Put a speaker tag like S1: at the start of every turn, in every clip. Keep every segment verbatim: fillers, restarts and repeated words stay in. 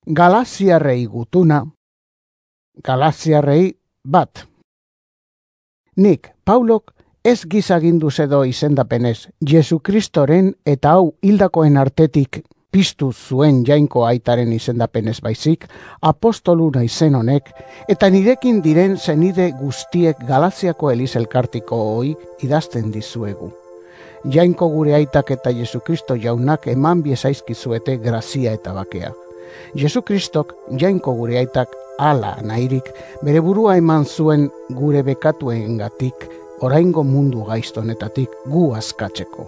S1: Galaziarrei gutuna, Galaziarrei bat. Nik, Paulok, ez gizaginduz edo izendapenez, Jesu Kristoren eta hau hildakoen artetik piztu zuen Jainko aitaren izendapenez baizik, apostolu naizen honek, eta nirekin diren zenide guztiek Galaziako elizelkartiko hoi idazten dizuegu. Jainko gure aitak eta Jesu Kristo jaunak eman biezaizkizuete grazia eta bakea. Jesu Kristok, Jainko gure aitak, ala nahirik, bere burua eman zuen gure bekatuengatik, oraingo mundu gaiztonetatik gu askatzeko.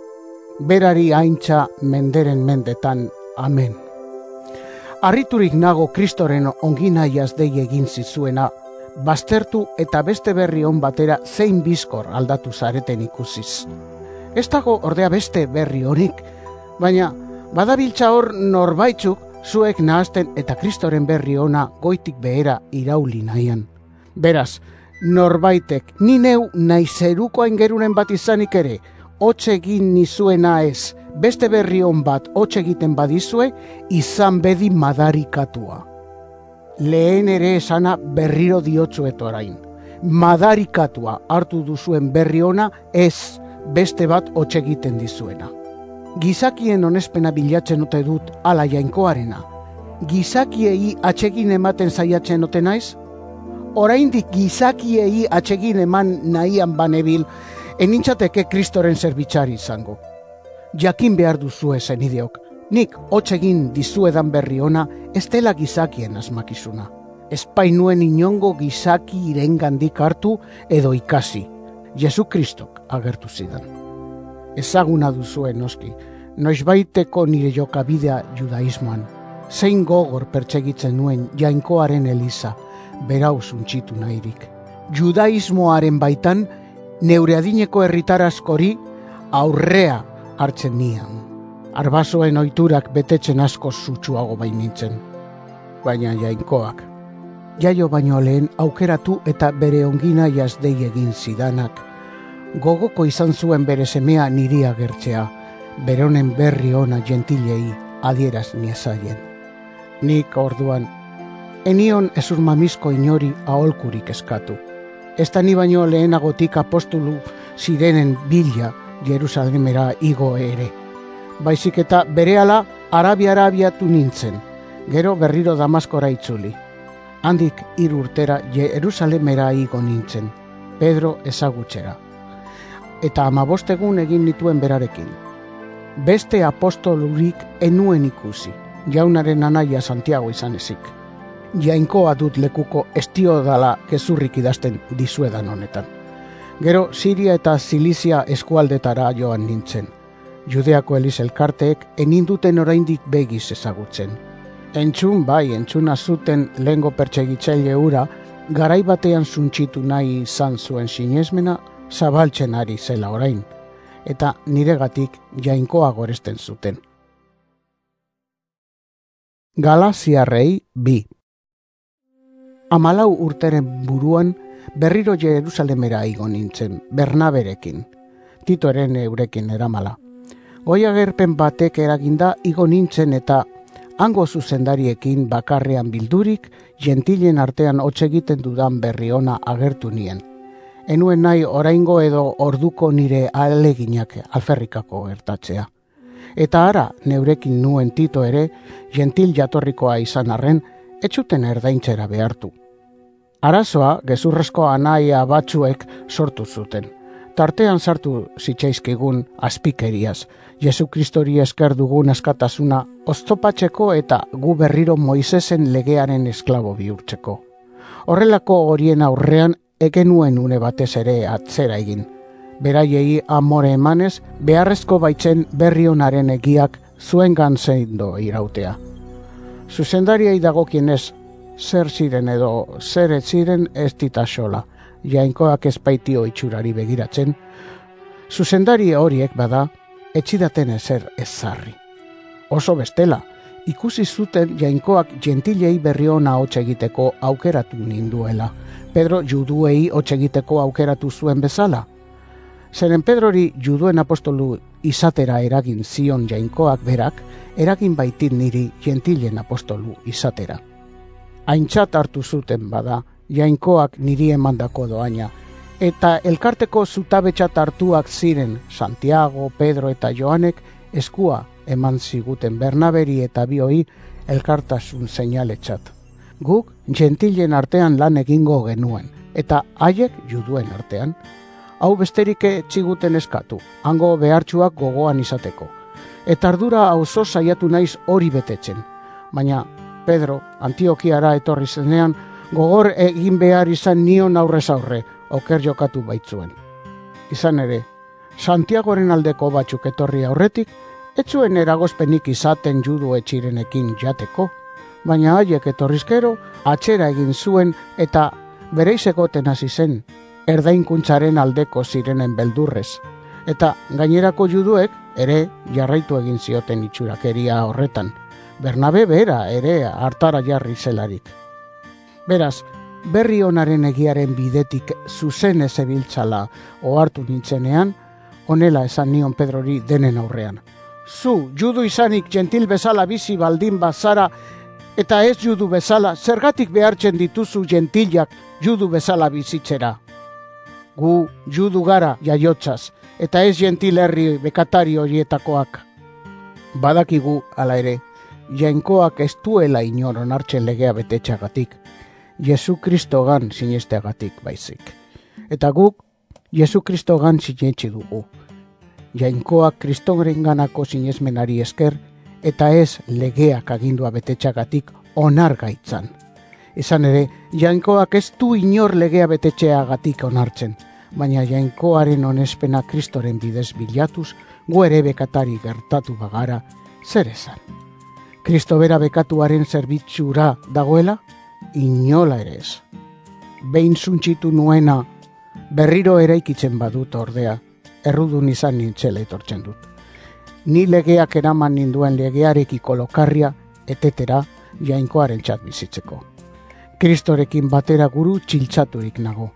S1: Berari aintza menderen mendetan, amen. Harriturik nago Kristoren onginaiaz dei egin zizuena, baztertu eta beste berri on batera zein bizkor aldatu zareten ikusiz. Ez dago ordea beste berri honik, baina badabiltza hor norbaitzuk zuek nahazten eta Kristoren berri ona goitik behera irauli nahian. Beraz, norbaitek ni neu naizeruko aingerunen bat izanik ere, hotz egin nizuena ez, beste berri on bat hotz egiten badizue, izan bedi madarikatua. Lehen ere esana berriro diotzuet orain. Madarikatua hartu duzuen berri ona ez, beste bat hotz egiten dizuena. Gizakien onespena bilatzen ote dut ala Jainkoarena. Gizakiei atsegin ematen saiatzen ote naiz? Oraindik gizakiei atsegin eman nahian banebil, enintzateke Kristoren zerbitzari izango. Jakin behar duzue zenideok, nik hotz egin dizuedan berri ona ez dela gizakien asmakizuna. Espainuen inongo gizaki irengandik hartu edo ikasi. Jesu Kristok agertu zidan. Ezaguna duzue noski, noizbaiteko nire jokabidea judaismoan. Zein gogor pertsegitzen nuen Jainkoaren eliza, berau zuntxitu nahirik. Judaismoaren baitan, neure adineko herritar askori aurrea hartzen nian. Arbasoen ohiturak betetzen asko zutsuago bainintzen. Baina Jainkoak. Jaio baino lehen aukeratu eta bere onginaiaz dei egin zidanak. Gogoko izan zuen bere semea niri agertzea, beronen berri ona gentilei adieraz niezaien. Nik orduan, enion ezurmamizko inori aholkurik eskatu. Ez da ni baino lehenagotik apostolu zirenen bila Jerusalemera igo ere. Baizik eta berehala Arabiara abiatu nintzen, gero berriro Damaskora itzuli. Handik hiru urtera Jerusalemera igo nintzen, Pedro ezagutzera. Eta hamabostegun egin nituen berarekin. Beste apostolurik enuen ikusi, jaunaren anaia Santiago izan ezik. Jainkoa dut lekuko estio dala gezurrik idazten dizuedan honetan. Gero Siria eta Silizia eskualdetara joan nintzen. Judeako elizelkarteek eninduten oraindik begiz ezagutzen. Entzun bai, entzuna zuten lehengo pertsegitzaile hura, garai batean zuntxitu nahi izan zuen sinesmena, zabaltzen ari zela orain, eta niregatik Jainkoa goresten zuten. Galaziarrei bi. Hamalau urteren buruan berriro Jerusalemera igo nintzen, Bernaberekin, Titoren eurekin eramala. Goi agerpen batek eraginda igo nintzen eta hango zuzendariekin bakarrean bildurik, gentilen artean hotz egiten dudan berri ona agertu nien. Enuen nahi oraingo edo orduko nire aleginak alferrikako gertatzea. Eta ara, neurekin nuen Tito ere, gentil jatorrikoa izan arren, etxuten erdaintzera behartu. Arazoa, gezurrezko anaia batzuek sortu zuten. Tartean sartu zitzaizkigun azpikeriaz, Jesu Kristori esker dugun askatasuna oztopatzeko eta gu berriro Moisesen legearen esklabo bihurtzeko. Horrelako horien aurrean egenuen une batez ere atzera egin. Beraiei amore emanez, beharrezko baitzen berri onaren egiak zuen gantzeindo irautea. Zuzendariei dagokienez, zer ziren edo zer ez ziren ez ditasola, Jainkoak ez baitio itxurari begiratzen, zuzendari horiek bada, etxidaten ezer ezarri. Oso bestela, ikusi zuten Jainkoak gentilei berri ona hotz egiteko aukeratu ninduela, Pedro juduei hotz egiteko aukeratu zuen bezala. Zeren Pedrori juduen apostolu izatera eragin zion Jainkoak berak, eragin baitit niri gentilen apostolu izatera. Aintzat hartu zuten bada, Jainkoak niri emandako doaina, eta elkarteko zutabetxat hartuak ziren Santiago, Pedro eta Joanek eskua eman ziguten Bernaberi eta bioi elkartasun seinaletxat. Guk gentilen artean lan egingo genuen, eta haiek juduen artean. Hau besterik etziguten eskatu, hango behartsuak gogoan izateko. Eta ardura auzo saiatu naiz hori betetzen. Baina Pedro Antiokiara etorri zenean, gogor egin behar izan nion aurrez aurre, oker jokatu baitzuen. Izan ere, Santiagoren aldeko batzuk etorri aurretik, etzuen eragozpenik izaten judu etxirenekin jateko, baina haiek etorrizkero atxera egin zuen eta bereizegoten hasi zen, erdainkuntzaren aldeko zirenen beldurrez, eta gainerako juduek ere jarraitu egin zioten itxurakeria horretan, Bernabe bera ere hartara jarri zelarik. Beraz, berri onaren egiaren bidetik zuzen ez ebiltzala ohartu nintzenean, honela esan nion Pedrori denen aurrean. Zu, judu izanik gentil bezala bizi baldin bazara, eta ez judu bezala, zergatik behartzen dituzu gentilak judu bezala bizitzera. Gu judu gara jaiotzaz, eta ez gentil herri bekatari horietakoak. Badakigu, hala ere, Jainkoak ez duela inor onartzen legea betetxagatik, Jesu Kristogan sinesteagatik baizik. Eta guk Jesu Kristogan sinetsi dugu. Jainkoak Kristorenganako sinesmenari esker, eta ez legeak agindua betetxagatik onar gaitzan. Izan ere, Jainkoak ez du inor legea betetxeagatik onartzen, baina Jainkoaren onespena Kristoren bidez bilatuz, gu ere bekatari gertatu bagara, zer esan. Kristo bera bekatuaren zerbitzura dagoela, inola ere ez. Behin zuntxitu nuena, berriro eraikitzen badut ordea, errudun izan nintzela etortzen dut. Ni legeak eraman ninduen legearekiko lokarria, etetera Jainkoaren txat bizitzeko. Kristorekin batera guru txiltzaturik nago.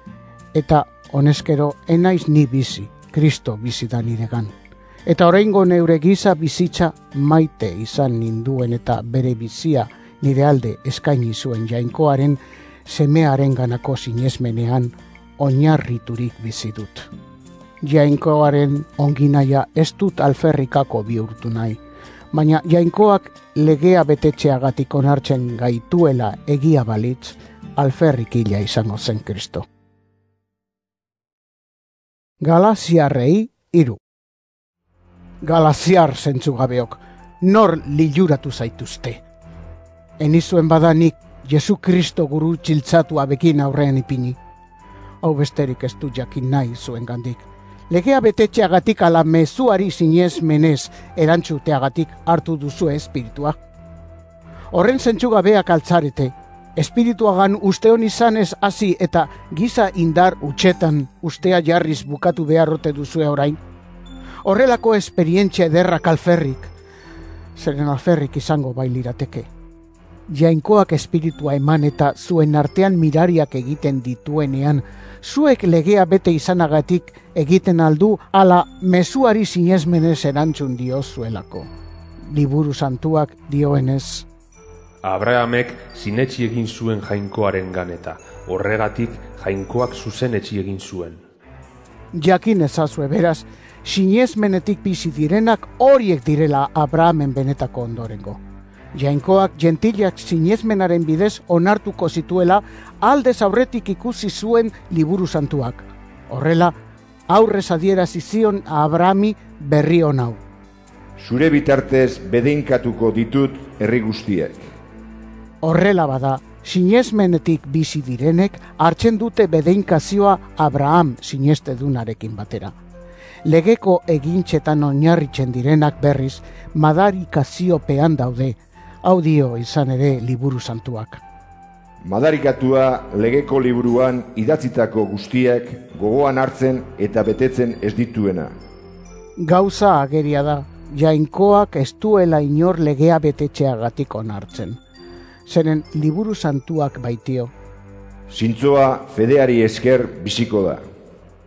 S1: Eta honezkero enaiz ni bizi, Kristo bizi da niregan. Eta oraingo neure giza bizitza maite izan ninduen eta bere bizia nire alde eskaini zuen Jainkoaren semearen ganako sinesmenean oinarriturik bizi dut. Jainkoaren onginaia ez dut alferrikako bihurtu nahi, baina Jainkoak legea betetxeagatik onartzen gaituela egia balitz, alferrikila izango zen Kristo. Galaziarrei hiru. Galaziar zentzugabeok, nor liluratu zaituzte. Enizuen badanik Jesu Kristo guru txiltzatua bekin aurrean ipini. Hau besterik ez du jakin nahi zuen gandik. Legea betetxeagatik ala mezuari zinez menez erantzuteagatik hartu duzu espiritua. Horren zentzugabeak altzarete, espirituagan usteon izanez hasi eta giza indar utxetan ustea jarriz bukatu beharrote duzue orain. Horrelako esperientzia ederrak alferrik, zeren alferrik izango bailirateke. Jainkoak espiritua eman eta zuen artean mirariak egiten dituenean, zuek legea bete izanagatik egiten aldu ala mezuari zinezmenez erantzun diozuelako. Liburu santuak dioenez.
S2: Abrahamek sinetsi egin zuen Jainkoaren ganeta, horregatik Jainkoak zuzen etxi egin zuen.
S1: Jakin ezazue beraz, sinezmenetik bizi direnak horiek direla Abrahamen benetako ondorengo. Jainkoak gentilak sinezmenaren bidez onartuko zituela aldez aurretik ikusi zuen liburu santuak. Horrela, aurrez adierazi zion Abrahami berri on hau.
S3: Zure bitartez bedeinkatuko ditut herri guztiek.
S1: Horrela bada, sinezmenetik bizi direnek hartzen dute bedeinkazioa Abraham sinestedunarekin batera. Legeko egintzetan oinarritzen direnak berriz, madarikaziopean daude, hau dio izan ere liburu santuak.
S3: Madarikatua legeko liburuan idatzitako guztiak gogoan hartzen eta betetzen ez dituena.
S1: Gauza ageria da, Jainkoak ez duela inor legea betetxeagatik onartzen. Zeren liburu santuak baitio.
S3: Zintzoa fedeari esker biziko da.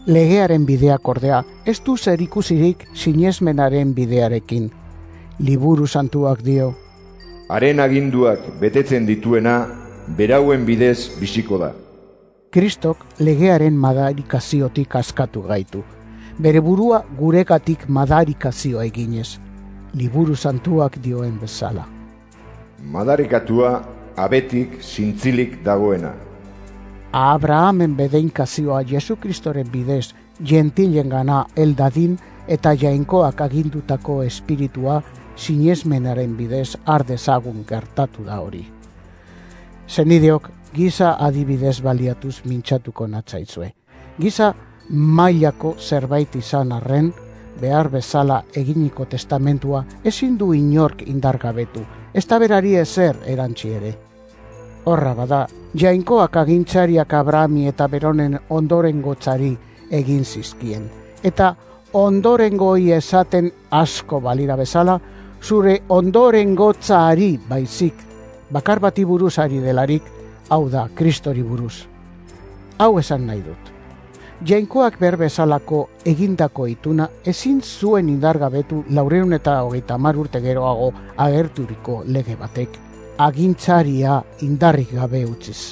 S1: Legearen bideak ordea, ez du zer ikusirik sinesmenaren bidearekin. Liburu santuak dio,
S3: haren aginduak betetzen dituena, berauen bidez biziko da.
S1: Kristok legearen madarikaziotik askatu gaitu. Bere burua guregatik madarikazio eginez. Liburu santuak dioen bezala.
S3: Madarikatua abetik zintzilik dagoena.
S1: Abrahamen bedeinkazioa Jesu Kristoren bidez gentilen gana eldadin eta jainkoak agindutako espiritua sinesmenaren bidez ardezagun gertatu da hori. Zenideok, giza adibidez baliatuz mintzatuko natzaitzue. Giza mailako zerbait izan arren, behar bezala eginiko testamentua ezin du inork indargabetu, ez da berari ezer erantzi ere. Horra bada, jainkoak agintzariak Abrahami eta beronen ondorengotzari egin zizkien. Eta ondorengoei esaten asko balira bezala, zure ondorengotzari baizik, bakar bati buruz ari delarik, hau da, Kristori buruz. Hau esan nahi dut. Jainkoak berbezalako egindako ituna ezin zuen indargabetu laureun eta hogeita hamar urte geroago agerturiko lege batek, agintzaria indarrik gabe utziz.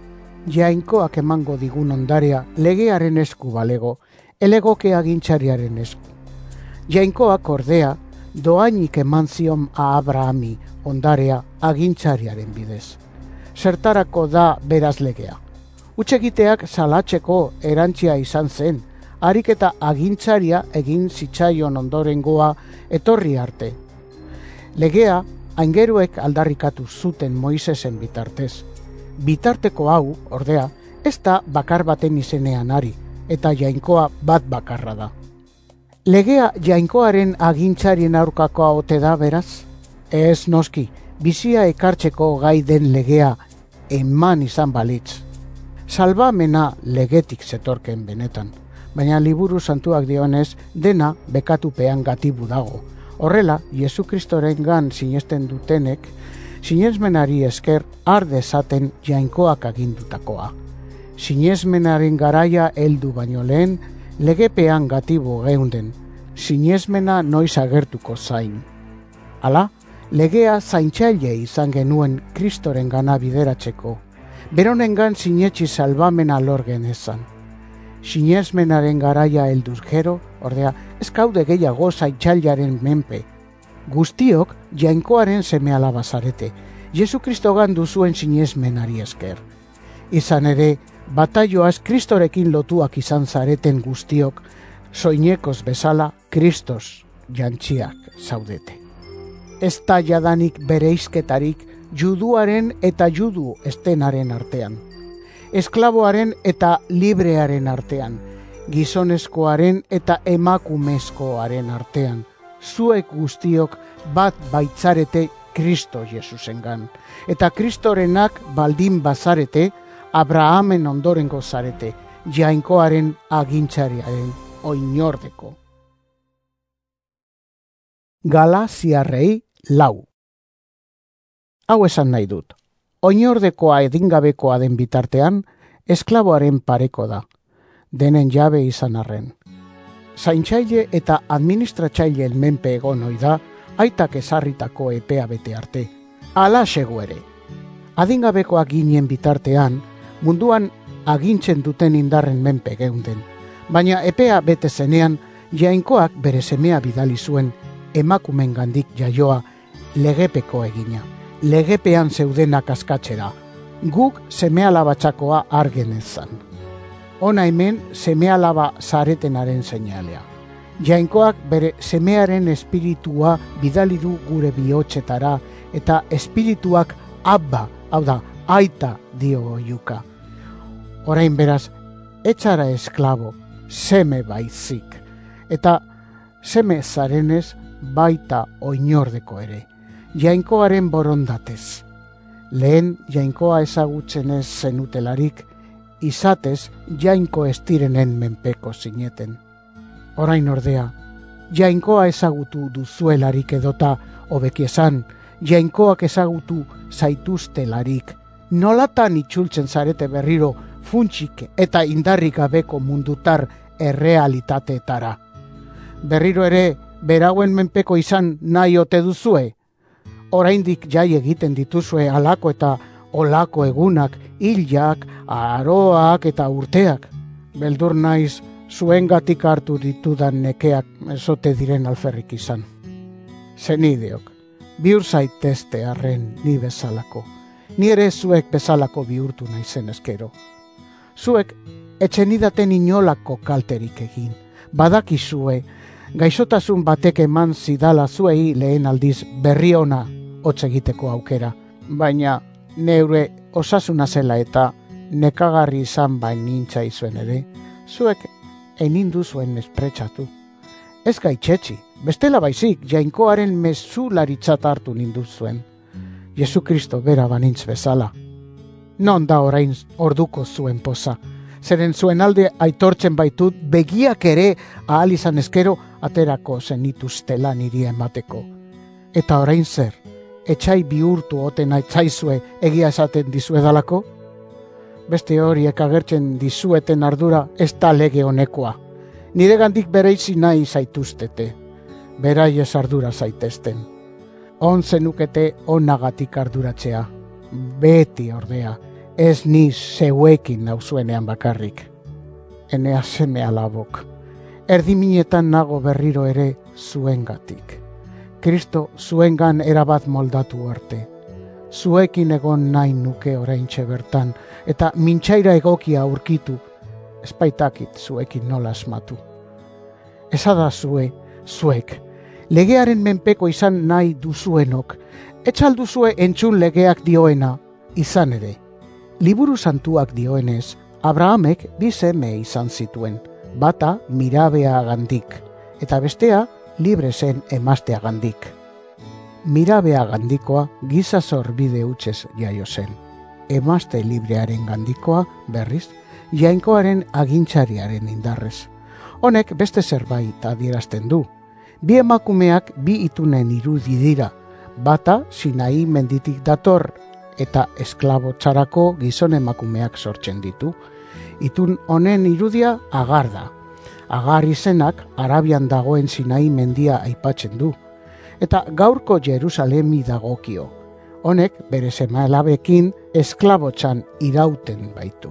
S1: Jainkoak emango digun ondarea legearen esku balego, elegoke agintzariaren esku. Jainkoak ordea doainik eman zion a Abrahami ondarea agintzariaren bidez. Zertarako da beraz legea. Utsegiteak salatzeko erantzia izan zen, harik eta agintzaria egin zitzaion ondorengoa etorri arte. Legea aingeruek aldarrikatu zuten Moisesen bitartez. Bitarteko hau, ordea, ez da bakar baten izenean ari, eta jainkoa bat bakarra da. Legea jainkoaren agintzarien aurkakoa ote da beraz? Ez noski, bizia ekartzeko gai den legea eman izan balitz. Salbamena legetik zetorken benetan, baina liburu santuak dionez dena bekatupean gatibu dago. Horrela, Jesu Kristorengan sinesten dutenek, sinesmenari esker har dezaten jainkoak agindutakoa. Sinesmenaren garaia heldu baino lehen, legepean gatibu geunden, sinesmena noiz agertuko zain. Hala, legea zaintzaile izan genuen Kristoren gana bideratzeko, beronengan sinetxi salbamena lor genezan. Sinesmenaren garaia helduz gero, ordea, ez gaude gehiago zaintzailaren menpe. Guztiok jainkoaren seme alaba zarete, Jesu Kristogan duzuen sinesmenari esker. Izan ere, bataioaz Kristorekin lotuak izan zareten guztiok, soinekoz bezala Kristos jantziak zaudete. Ez da jadanik bereizketarik juduaren eta judu estenaren artean, esklaboaren eta librearen artean, gizonezkoaren eta emakumezkoaren artean, zuek guztiok bat baitzarete Kristo Jesusengan, eta Kristorenak baldin bazarete, Abrahamen ondorengo zarete, jainkoaren agintzariaren oinordeko. Galaziarrei lau. Hau esan nahi dut, oinordekoa edingabekoa den bitartean, esklaboaren pareko da, denen jabe izan arren. Zaintzaile eta administratzaileen menpe egon ohi da, aitak ezarritako epea bete arte. Hala segu ere. Adingabekoak ginen bitartean, munduan agintzen duten indarren menpe geunden, baina epea bete zenean, jainkoak bere semea bidali zuen emakumen gandik jaioa legepeko egina. Legepean zeudenak askatzera, guk semealabatxakoa argen ezan. Hona hemen semealaba zaretenaren seinalea. Jainkoak bere semearen espiritua bidali du gure bihotzetara, eta espirituak abba, hau da, aita dio oiuka. Orain beraz, etxara esklabo, seme baizik, eta seme zarenez baita oinordeko ere. Jainkoaren borondatez. Lehen jainkoa ezagutzen ez zenutelarik, izatez jainko estirenen menpeko zineten. Orain ordea, jainkoa ezagutu duzuelarik edota, hobeki esan, jainkoak ezagutu zaituztelarik, nolatan itxultzen zarete berriro funtsik eta indarrik gabeko mundutar errealitateetara. Berriro ere, berauen menpeko izan nahi ote duzue? Oraindik jai egiten dituzue alako eta olako egunak, hilak, aroak eta urteak. Beldur naiz, zuengatik hartu ditudan nekeak ezote diren alferrik izan. Zenideok, bihur zaitezte arren ni bezalako. Ni ere zuek bezalako bihurtu naizen eskero. Zuek etxenidaten inolako kalterik egin. Badakizue, gaixotasun batek eman zidala zuei lehen aldiz berri ona hotz egiteko aukera. Baina neure osasuna zela eta nekagarri izan bain nintza izuen ere, zuek enindu zuen mespretsatu. Ez gaitxetxi, bestela baizik jainkoaren mezularitzat hartu nindu zuen. Jesu Kristo bera banintz bezala. Non da orain orduko zuen poza, zeren zuen alde aitortzen baitut begiak ere ahal izan eskero aterako zenituztela niri emateko. Eta orain zer, etxai bihurtu oten aitzaizue egia esaten dizuedalako? Beste horiek agertzen dizueten ardura ez da lege honekoa. Nire gandik bereizi nahi zaituztete, beraiez ardura zaitezten. On zenukete onagatik arduratzea, beti ordea, ez ni zeuekin nauzuenean bakarrik. Enea seme alabok, erdiminetan nago berriro ere zuengatik. Kristo zuengan erabat moldatu arte. Zuekin egon nahi nuke oraintxe bertan, eta mintxaira egokia aurkitu, espaitakit zuekin nola asmatu. Ezada zue, zuek, legearen menpeko izan nahi duzuenok, etxalduzue entzun legeak dioena, izan ere. Liburu santuak dioenez, Abrahamek bi seme izan zituen, bata mirabea gandik, eta bestea libre zen emaztea gandik. Mirabea gandikoa giza zorbide hutsez jaio zen. Emazte librearen gandikoa, berriz, jainkoaren agintzariaren indarrez. Honek beste zerbait adierazten du. Bi emakumeak bi itunen irudi dira, bata Sinai menditik dator eta esklabotzarako gizon emakumeak sortzen ditu. Itun honen irudia Agar da. Agar izenak Arabian dagoen Sinai mendia aipatzen du. Eta gaurko Jerusalemi dagokio. Honek bere seme-alabekin esklabotzan irauten baitu.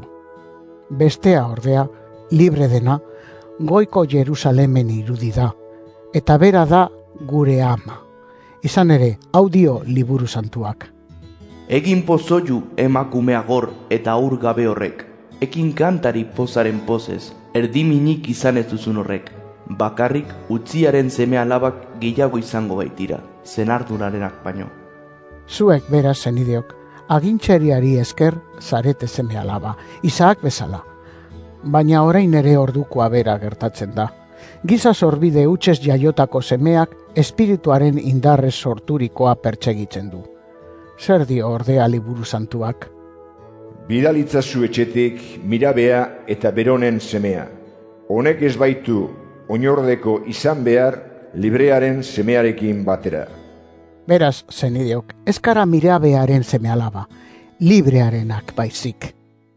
S1: Bestea ordea, libre dena, goiko Jerusalemen irudi da, eta bera da gure ama. Izan ere, hau dio liburu santuak.
S4: Egin pozoiu emakumea gor eta aur gabe horrek, ekin kantari pozaren pozez, erdiminik izan ez duzun horrek, bakarrik utziaren seme alabak gehiago izango baitira, zenardunarenak baino.
S1: Zuek beraz zenideok, agintxeriari esker zarete seme alaba, Isaak bezala. Baina orain ere ordukoa bera gertatzen da. Giza zorbide hutsez jaiotako semeak espirituaren indarrez sorturikoa pertsegitzen du. Zer dio ordea liburu santuak?
S3: Bidalitzazu etxetik mirabea eta beronen semea. Honek ez baitu oinordeko izan behar librearen semearekin batera.
S1: Beraz, zenideok, ezkara mirabearen seme alaba, librearenak baizik.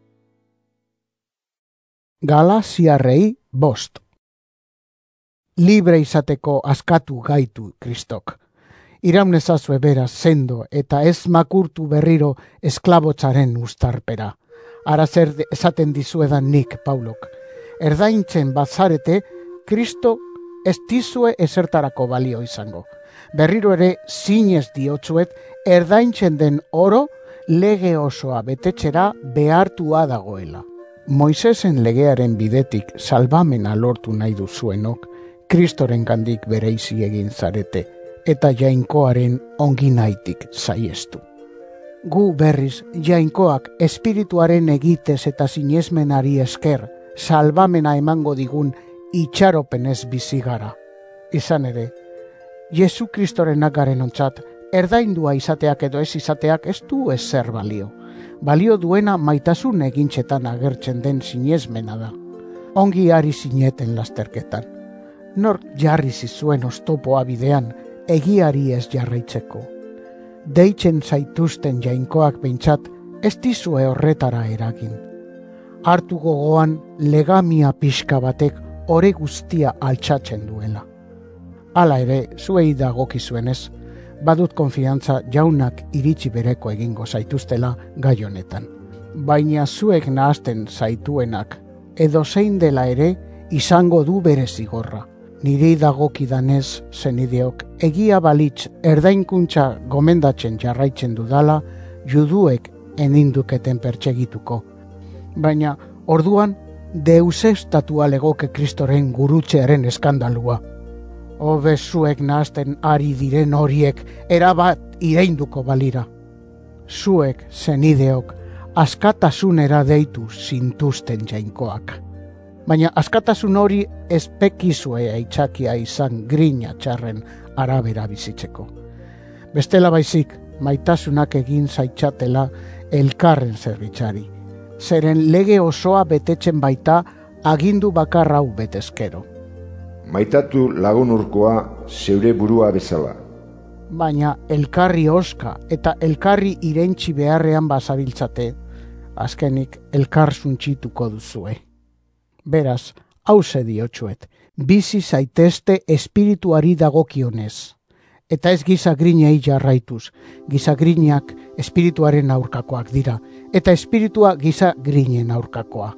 S1: Galaziarrei bost. Libre izateko askatu gaitu Kristok. Iraunezazue beraz sendo eta ez makurtu berriro esklabotzaren ustarpera. Ara zer esaten dizuedan nik, Paulok. Erdaintzen bazarete, Kristo ez dizue ezertarako balio izango. Berriro ere zinez diotzuet, erdaintzen den oro lege osoa betetxera behartua dagoela. Moisesen legearen bidetik salbamena lortu nahi duzuenok, Kristoren gandik bereizi egin zarete, eta jainkoaren onginaitik saiestu. Gu berriz jainkoak espirituaren egitez eta sinesmenari esker salbamena emango digun itxaropenez bizi gara. Izan ere, Jesu Kristorenak garen ontzat, erdaindua izateak edo ez izateak ez du ezer balio. Balio duena maitasun egintxetan agertzen den sinesmena da. Ongi ari zineten lasterketan. Nor jarri zizuen oztopoa bidean, egiari ez jarraitzeko. Deitzen zaituzten jainkoak behintzat, ez dizue horretara eragin. Hartu gogoan legamia pixka batek ore guztia altxatzen duela. Hala ere, zuei dagokizuenez, badut konfiantza jaunak iritsi bereko egingo zaituztela gai honetan. Baina zuek nahazten zaituenak, edo zein dela ere, izango du bere zigorra. Niri dagokidanez, zenideok, egia balitz erdainkuntza gomendatzen jarraitzen dudala, juduek eninduketen pertsegituko. Baina, orduan, deusestatua legoke Kristoren gurutzearen eskandalua. Hobe zuek nahazten ari diren horiek erabat ireinduko balira. Zuek, zenideok, askatasunera deitu zintuzten jainkoak. Baina askatasun hori espekizue aitzakia izan grina txarren arabera bizitzeko. Bestela baizik, maitasunak egin zaitzatela elkarren zerbitzari. Zeren lege osoa betetzen baita agindu bakar hau betezkero.
S3: Maitatu lagun urkoa zeure burua bezala.
S1: Baina elkarri oska eta elkarri irentzi beharrean bazabiltzate, azkenik elkar suntsituko duzue. Beraz, hauze diotsuet, bizi zaitezte espirituari dagokionez. Eta ez gizagrinei jarraituz, gizagrinak espirituaren aurkakoak dira, eta espiritua gizagrinen aurkakoa.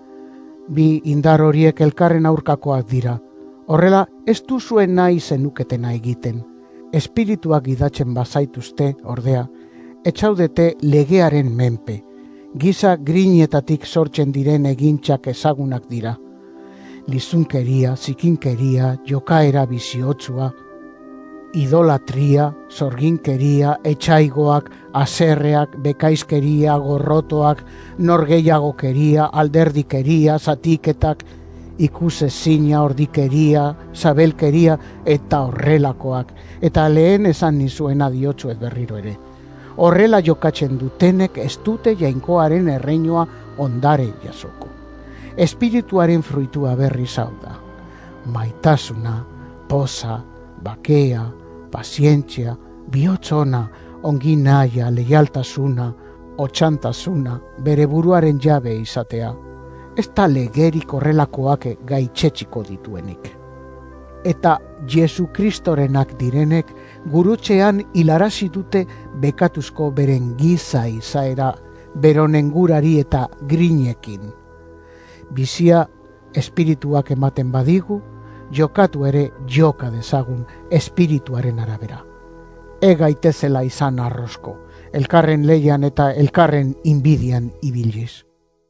S1: Bi indar horiek elkarren aurkakoak dira, horrela ez duzuen nahi zenuketena egiten. Espirituak gidatzen bazaituzte, ordea, etxaudete legearen menpe. Giza grinetatik sortzen diren egintzak ezagunak dira. Lizunkeria, zikinkeria, jokaera biziotzua, idolatria, zorginkeria, etxaigoak, aserreak, bekaizkeria, gorrotoak, norgeiagokeria, alderdikeria, zatiketak, ikusezina, ordikeria, zabelkeria eta horrelakoak. Eta lehen esan nizuena diotsuet berriro ere. Horrela jokatzen dutenek ez dute jainkoaren erreinua ondare jasoko. Espirituaren fruitua berriz hau da. Maitasuna, poza, bakea, pazientzia, bihotzona, ongi nahia, leialtasuna, otxantasuna, bere buruaren jabe izatea. Ez da legerik horrelakoak gaitzetxiko dituenik. Eta Jesu Kristorenak direnek gurutzean hilarazi dute bekatuzko beren giza izaera, beronen gurari eta grinekin. Bizia espirituak ematen badigu, jokatu ere joka dezagun espirituaren arabera. Egaitezela izan arrosko, elkarren leian eta elkarren inbidian ibiliz.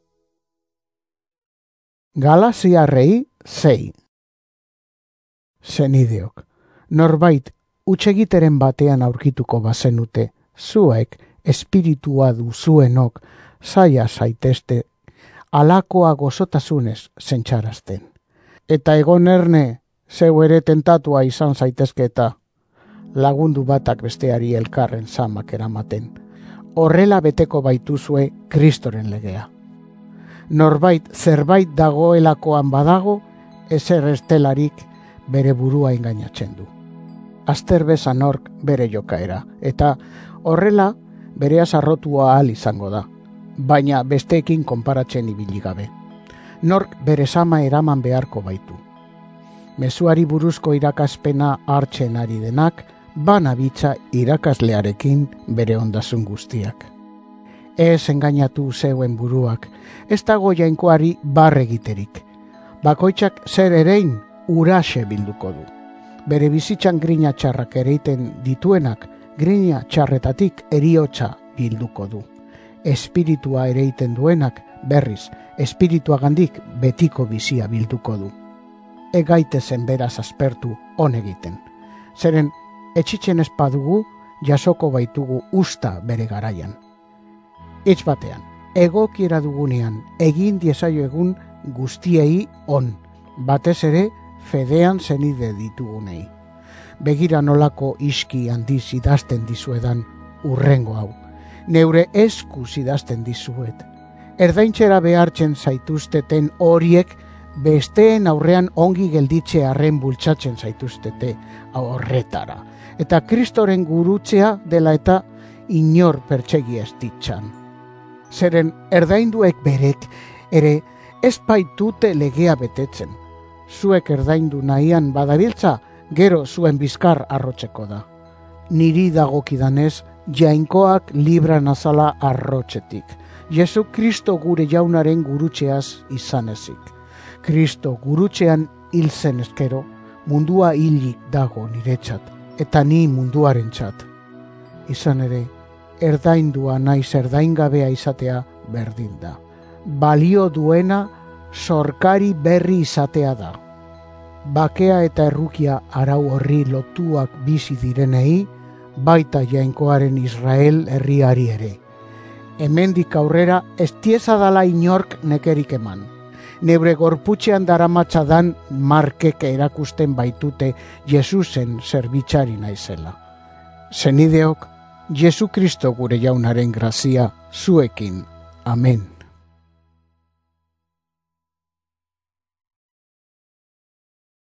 S1: Galaziarrei sei. Zenideok, norbait utsegiteren batean aurkituko bazenute, zuek espiritua duzuenok zaila zaitezte, alakoa gozotasunez zentxarazten. Eta egon erne, zeu ere tentatua izan zaitezketa, lagundu batak besteari elkarren zamak eramaten. Horrela beteko baituzue Kristoren legea. Norbait zerbait dagoelakoan badago, ezer estelarik bere burua engainatzen du. Azter bezan ork bere jokaera, eta horrela bere azarrotua ahal izango da, baina besteekin konparatzen ibili gabe. Nork bere sama eraman beharko baitu. Mezuari buruzko irakaspena hartzen ari denak, banabitza irakaslearekin bere ondasun guztiak. Ez engainatu zeuen buruak, ez dago jainkoari barregiterik. Bakoitzak zer erein uraxe bilduko du. Bere bizitzan grina txarrak ereiten dituenak, grina txarretatik eriotza bilduko du. Espiritua ereiten duenak, berriz, espirituagandik betiko bizia bilduko du. Egaitezen beraz aspertu on egiten. Zeren, etxitzen espadugu, jasoko baitugu usta bere garaian. Hitz batean, egokiera dugunean, egin diezaio egun guztiei on, batez ere fedean zenide ditugunei. Begira nolako iski handiz idazten dizuedan urrengo hau. Neure eskuz idazten dizuet. Erdaintxera behartzen zaituzteten horiek besteen aurrean ongi gelditze arren bultzatzen zaituztete horretara. Eta Kristoren gurutzea dela eta inor pertsegi ez ditzan. Zeren erdainduek berek ere ez baitute legea betetzen. zuek erdaindu nahian badabiltza, gero zuen bizkar arrotzeko da. Niri dagokidanez, jainkoak libra nazala arrotzetik. Jesu Kristo gure jaunaren gurutxeaz izan ezik. Kristo gurutxean hil zen ezkero, mundua hilik dago niretzat, eta ni munduaren txat. Izan ere, erdaindua naiz erdaingabea izatea berdin da. Balio duena sorkari berri izatea da. Bakea eta errukia arau horri lotuak bizi direnei, baita jainkoaren Israel herriari ere. Hemendik aurrera ez tiezadala inork nekerik eman. Nebre gorputxean daramatzadan markek erakusten baitute Jesusen zerbitzari naizela. Zenideok, Jesu Kristo gure jaunaren grazia zuekin. Amen.